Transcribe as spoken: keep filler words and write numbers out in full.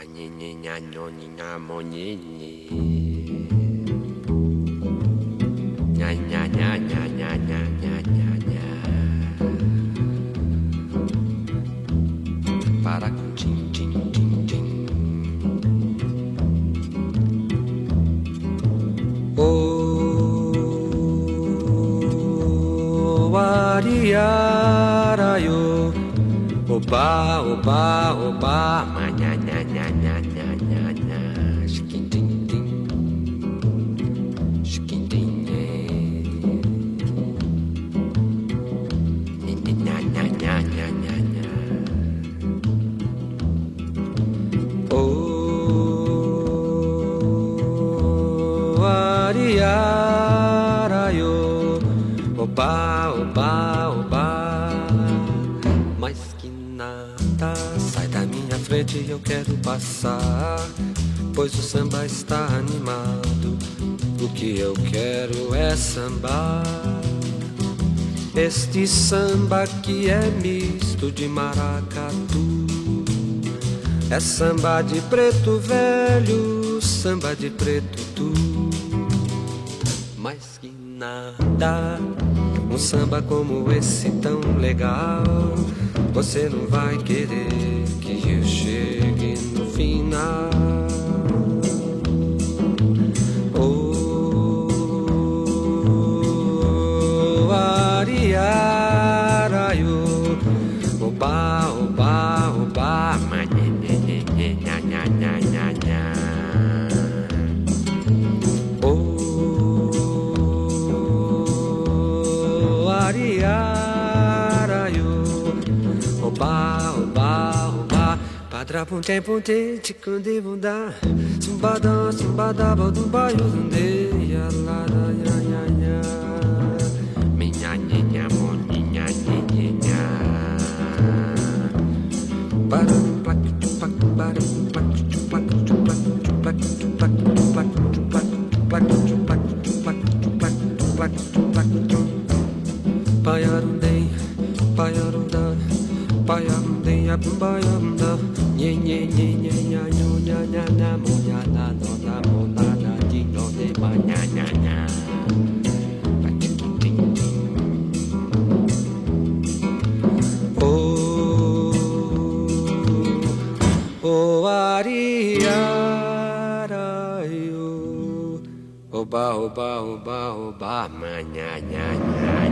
Para com tim, tim, tim, tim. Oh, ariarayo, oba, oba, oba, manha, nha, nha, nha, nha, nha, nha, chiquintim, tim, chiquintim, nha, nha, nha, nha, nha, nha. Oh, ariarayo, oba, oba, oba, mas que nada, sai da minha frente, eu quero passar, pois o samba está animado. O que eu quero é sambar, este samba que é misto de maracatu. É samba de preto velho, samba de preto tu. Mas que nada, um samba como esse tão legal, você não vai querer que eu chegue no final. Oh, ariarayo, oba, oba, oba, manhã, nha, nha, nha, nha, nha. Oh, ariarayo, oba, oba, oba, padra punte punte, chikunde bunda, sumbada, sumbada, bodumba, yuzunde, ya la la ya ya ya, minha nhinha, moninha, nhinha. Para plac chupac, para plac chupac, chupac, chupac, chupac, chupac, chupac, chupac, chupac, chupac, chupac, chupac, chupac, chupac. Paiarundei, paiarunda, paiarundei, abumbayanda, nye nye nye nye nya nyo nya nya nya mo nya na no na mo na na di no de ma nya nya nya. Oh, oh, ariarayo, oba, oba, oba, oba, ma nya nya nya.